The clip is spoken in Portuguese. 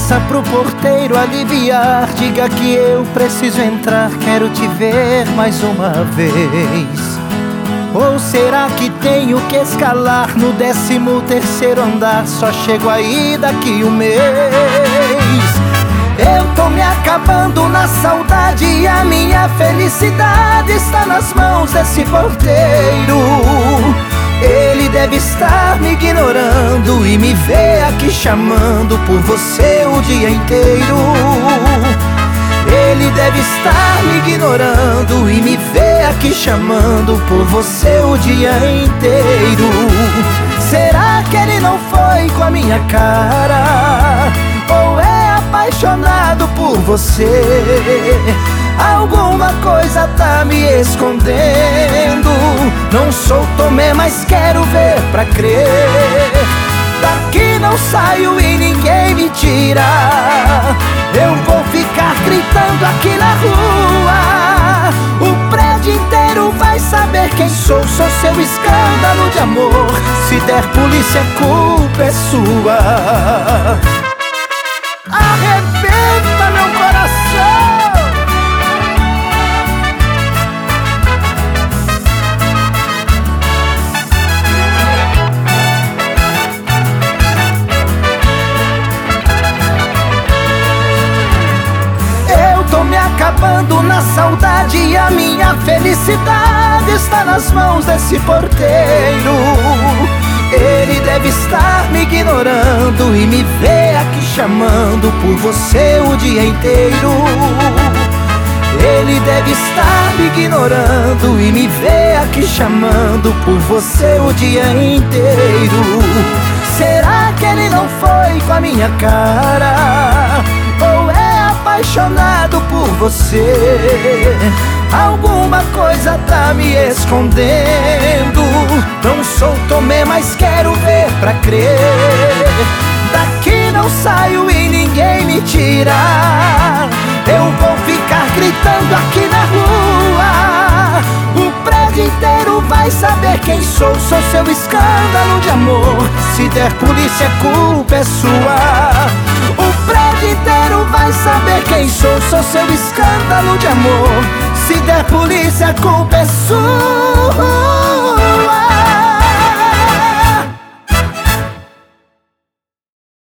peça pro porteiro aliviar. diga que eu preciso entrar, quero te ver mais uma vez. Ou será que tenho que escalar no 13º andar? Só chego aí daqui um mês. Eu tô me acabando na saudade e a minha felicidade está nas mãos desse porteiro. Ele deve estar me ignorando e me vê aqui chamando por você o dia inteiro. Ele deve estar me ignorando e me vê aqui chamando por você o dia inteiro. Será que ele não foi com a minha cara? Ou é apaixonado por você? Alguma coisa tá me escondendo. Não sou Tomé, mas quero ver pra crer. Daqui não saio e ninguém me tira. Eu vou ficar gritando aqui na rua. O prédio inteiro vai saber quem sou. Sou seu escândalo de amor. Se der polícia, a culpa é sua. Arrebenta meu coração. Tô me acabando na saudade e a minha felicidade está nas mãos desse porteiro. Ele deve estar me ignorando e me vê aqui chamando por você o dia inteiro. Ele deve estar me ignorando e me vê aqui chamando por você o dia inteiro. Será que ele não foi com a minha cara? Ou é apaixonado por você? Alguma coisa tá me escondendo. Não sou Tomé, mas quero ver pra crer. Daqui não saio e ninguém me tira. Eu vou ficar gritando aqui na rua. O prédio inteiro vai saber quem sou. Sou seu escândalo de amor. Se der polícia, a culpa é sua. O prédio inteiro vai saber quem sou. Sou seu escândalo de amor. Se der polícia, a culpa é sua.